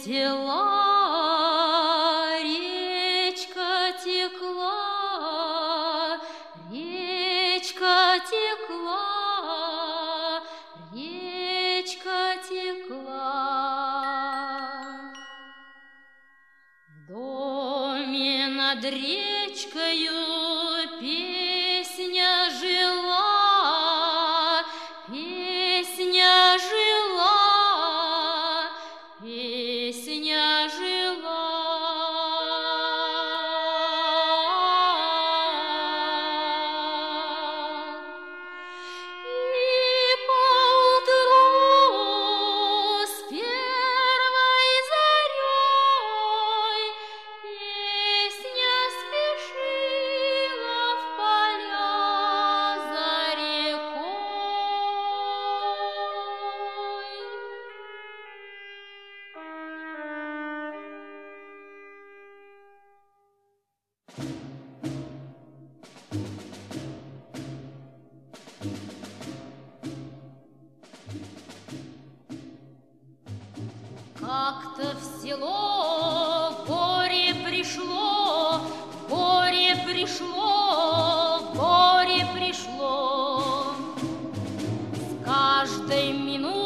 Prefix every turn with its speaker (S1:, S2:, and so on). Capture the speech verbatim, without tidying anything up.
S1: села речка текла, речка текла, речка текла. В доме над речкою песня жила, песня жила, песня жила. И поутру с первой зарей песня спешила в поля за рекой. Как-то в село горе пришло, горе пришло, горе пришло. С каждой минутой